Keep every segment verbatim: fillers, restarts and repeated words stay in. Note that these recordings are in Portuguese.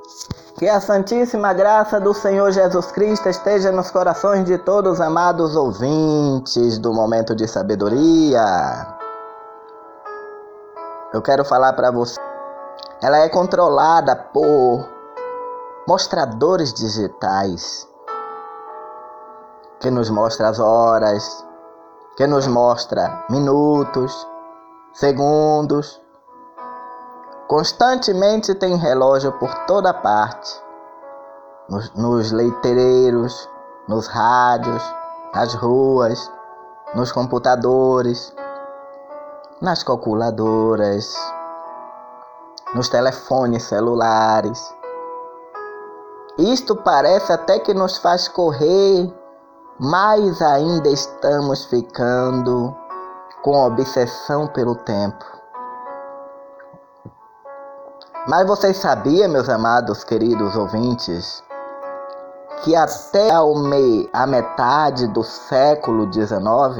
Que a santíssima graça do Senhor Jesus Cristo esteja nos corações de todos os amados ouvintes do Momento de Sabedoria. Eu quero falar para você. Ela é controlada por mostradores digitais que nos mostra as horas, que nos mostra minutos, segundos. Constantemente tem relógio por toda parte, nos, nos letreiros, nos rádios, nas ruas, nos computadores, nas calculadoras, nos telefones celulares. Isto parece até que nos faz correr, mas ainda estamos ficando com obsessão pelo tempo. Mas vocês sabiam, meus amados, queridos ouvintes, que até a metade do século dezenove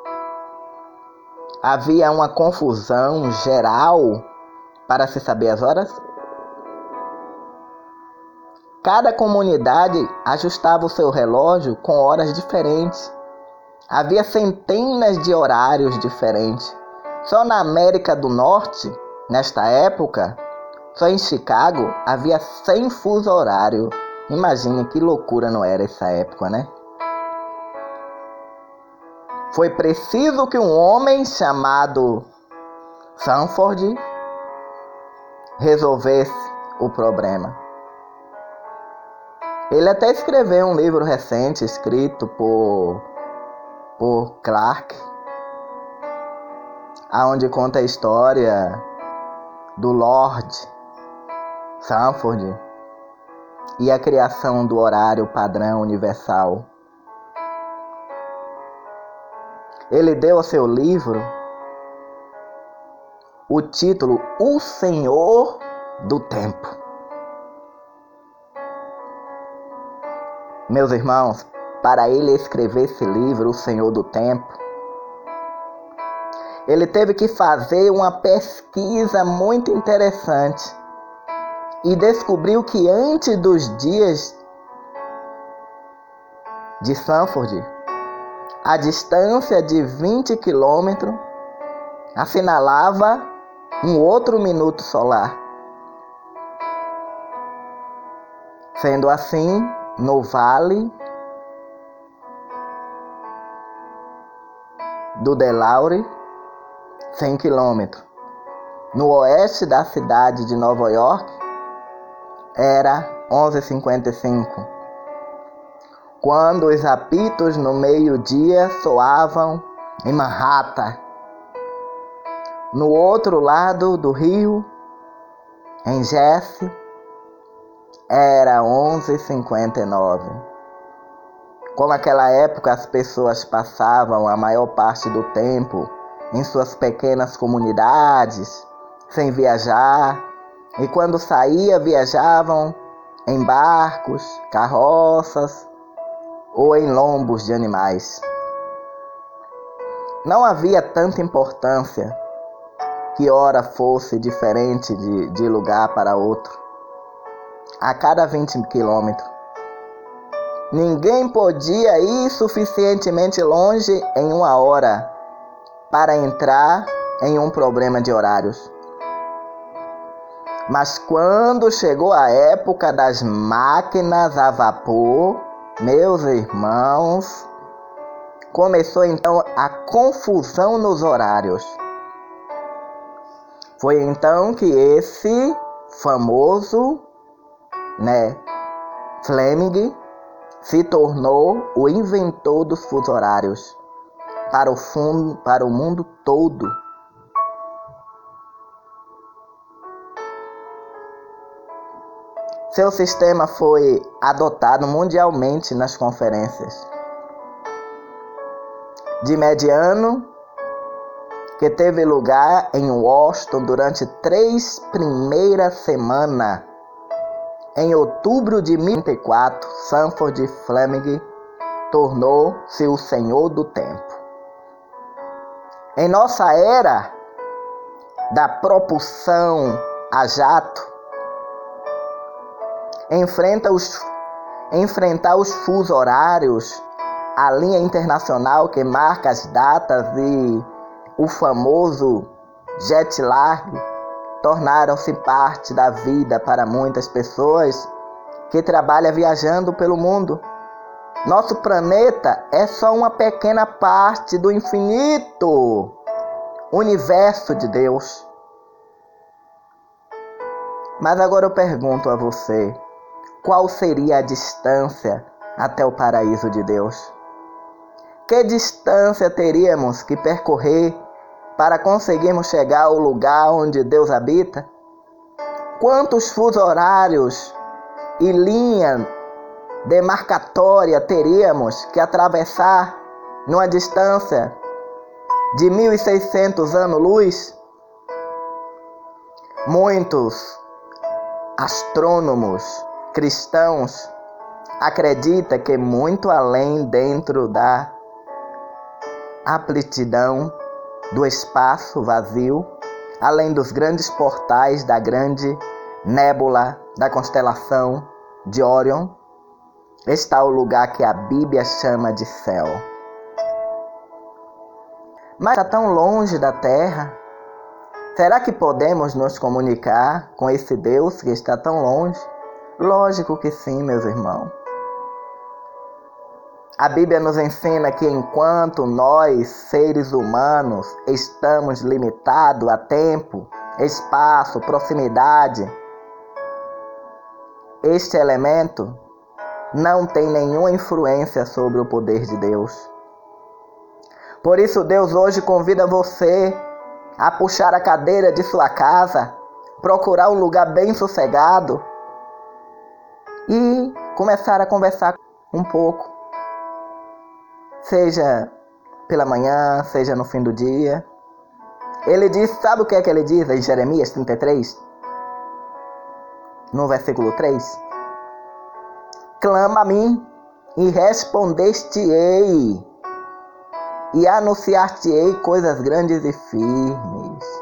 havia uma confusão geral para se saber as horas? Cada comunidade ajustava o seu relógio com horas diferentes. Havia centenas de horários diferentes. Só na América do Norte, nesta época, só em Chicago, havia cem fuso horários. Imagine que loucura não era essa época, né? Foi preciso que um homem chamado Sanford resolvesse o problema. Ele até escreveu um livro recente, escrito por, por Clark, onde conta a história do Lord Sanford e a criação do horário padrão universal. Ele deu ao seu livro o título O Senhor do Tempo. Meus irmãos, para ele escrever esse livro, O Senhor do Tempo, ele teve que fazer uma pesquisa muito interessante e descobriu que antes dos dias de Sanford, a distância de vinte quilômetros assinalava um outro minuto solar. Sendo assim, no vale do Delaware, cem quilômetros. No oeste da cidade de Nova York, era onze e cinquenta e cinco. Quando os apitos no meio-dia soavam em Manhattan. No outro lado do rio, em Jersey, era onze e cinquenta e nove. Como naquela época as pessoas passavam a maior parte do tempo em suas pequenas comunidades, sem viajar, e quando saía viajavam em barcos, carroças ou em lombos de animais. Não havia tanta importância que hora fosse diferente de, de lugar para outro. A cada vinte quilômetros. Ninguém podia ir suficientemente longe em uma hora para entrar em um problema de horários. Mas quando chegou a época das máquinas a vapor, meus irmãos, começou então a confusão nos horários. Foi então que esse famoso, né, Fleming se tornou o inventor dos fusos horários para o, fundo, para o mundo todo. Seu sistema foi adotado mundialmente nas conferências. De mediano, que teve lugar em Washington durante três primeiras semanas. Em outubro de mil novecentos e quatro, Sanford Fleming tornou-se o Senhor do Tempo. Em nossa era da propulsão a jato, enfrenta os, enfrentar os fusos horários, a linha internacional que marca as datas e o famoso jet lag tornaram-se parte da vida para muitas pessoas que trabalham viajando pelo mundo. Nosso planeta é só uma pequena parte do infinito universo de Deus. Mas agora eu pergunto a você, qual seria a distância até o paraíso de Deus? Que distância teríamos que percorrer para conseguirmos chegar ao lugar onde Deus habita? Quantos fusos horários e linha demarcatória teríamos que atravessar numa distância de mil e seiscentos anos-luz? Muitos astrônomos cristãos acreditam que muito além dentro da amplidão do espaço vazio, além dos grandes portais da grande nébula da constelação de Órion, está o lugar que a Bíblia chama de céu. Mas está tão longe da Terra. Será que podemos nos comunicar com esse Deus que está tão longe? Lógico que sim, meus irmãos. A Bíblia nos ensina que enquanto nós, seres humanos, estamos limitados a tempo, espaço, proximidade, este elemento não tem nenhuma influência sobre o poder de Deus. Por isso Deus hoje convida você a puxar a cadeira de sua casa, procurar um lugar bem sossegado e começar a conversar um pouco. Seja pela manhã, seja no fim do dia. Ele diz, sabe o que é que ele diz em Jeremias trinta e três? No versículo três. Clama a mim e respondeste-ei, e anunciar-te-ei coisas grandes e firmes.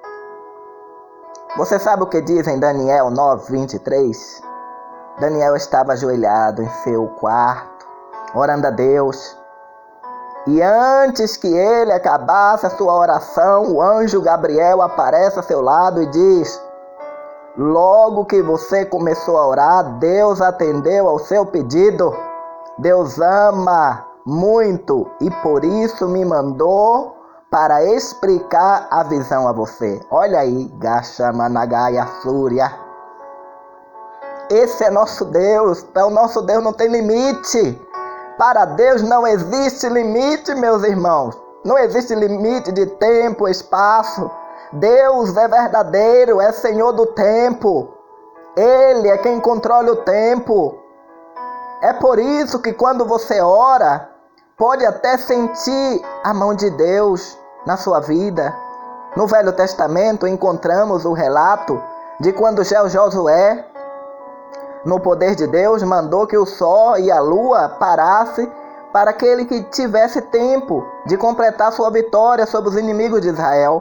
Você sabe o que diz em Daniel nove, vinte e três? Daniel estava ajoelhado em seu quarto, orando a Deus. E antes que ele acabasse a sua oração, o anjo Gabriel aparece a seu lado e diz: logo que você começou a orar, Deus atendeu ao seu pedido. Deus ama muito e por isso me mandou para explicar a visão a você. Olha aí, Gachamanagaya Súria. Esse é nosso Deus. Então, nosso Deus não tem limite. Para Deus não existe limite, meus irmãos. Não existe limite de tempo, espaço. Deus é verdadeiro, é Senhor do tempo. Ele é quem controla o tempo. É por isso que quando você ora, pode até sentir a mão de Deus na sua vida. No Velho Testamento encontramos o relato de quando Josué, no poder de Deus, mandou que o sol e a lua parassem para aquele que tivesse tempo de completar sua vitória sobre os inimigos de Israel.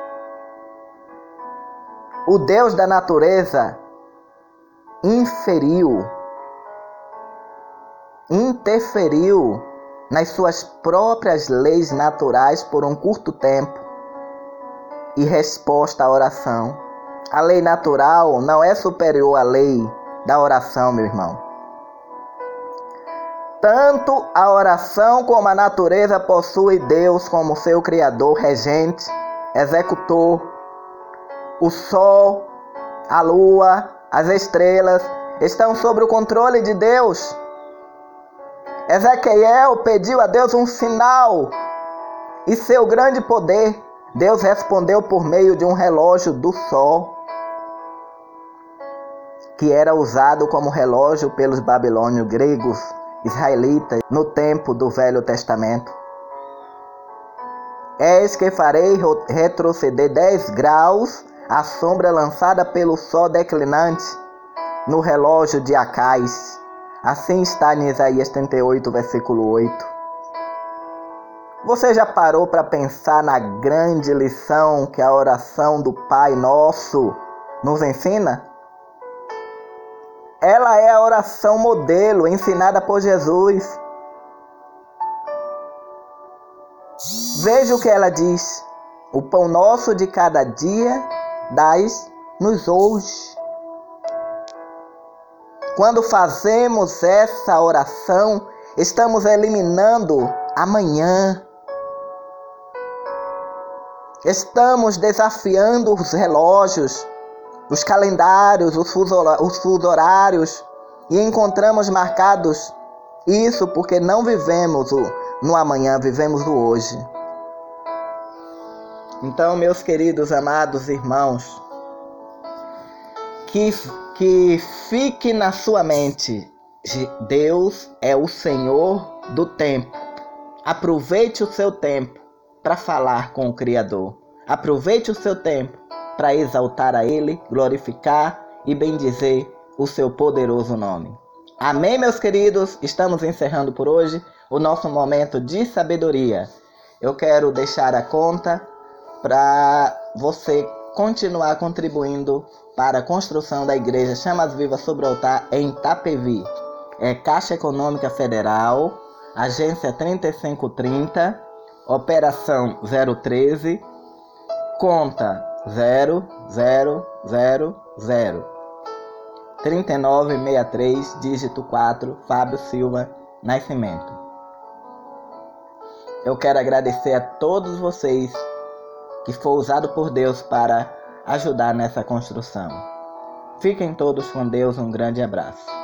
O Deus da natureza inferiu, interferiu nas suas próprias leis naturais por um curto tempo e resposta à oração. A lei natural não é superior à lei da oração, meu irmão. Tanto a oração como a natureza possui Deus como seu criador, regente, executor. O sol, a lua, as estrelas estão sob o controle de Deus. Ezequiel pediu a Deus um sinal e seu grande poder, Deus respondeu por meio de um relógio do sol, que era usado como relógio pelos babilônios, gregos, israelitas, no tempo do Velho Testamento. Eis que farei retroceder dez graus a sombra lançada pelo sol declinante no relógio de Acais. Assim está em Isaías trinta e oito, versículo oito. Você já parou para pensar na grande lição que a oração do Pai Nosso nos ensina? Ela é a oração modelo ensinada por Jesus. Veja o que ela diz. O pão nosso de cada dia dai-nos hoje. Quando fazemos essa oração, estamos eliminando amanhã. Estamos desafiando os relógios, os calendários, os fusos horários e encontramos marcados isso porque não vivemos no amanhã, vivemos o hoje. Então, meus queridos, amados irmãos, que, que fique na sua mente, Deus é o Senhor do tempo. Aproveite o seu tempo para falar com o Criador. Aproveite o seu tempo para exaltar a Ele, glorificar e bendizer o seu poderoso nome. Amém, meus queridos? Estamos encerrando por hoje o nosso momento de sabedoria. Eu quero deixar a conta para você continuar contribuindo para a construção da Igreja Chamas Vivas sobre o Altar em Itapevi. É Caixa Econômica Federal, agência trinta e cinco trinta, operação zero treze, conta zero zero zero zero trinta e nove sessenta e três, dígito quatro, Fábio Silva Nascimento. Eu quero agradecer a todos vocês que foi usado por Deus para ajudar nessa construção. Fiquem todos com Deus, um grande abraço.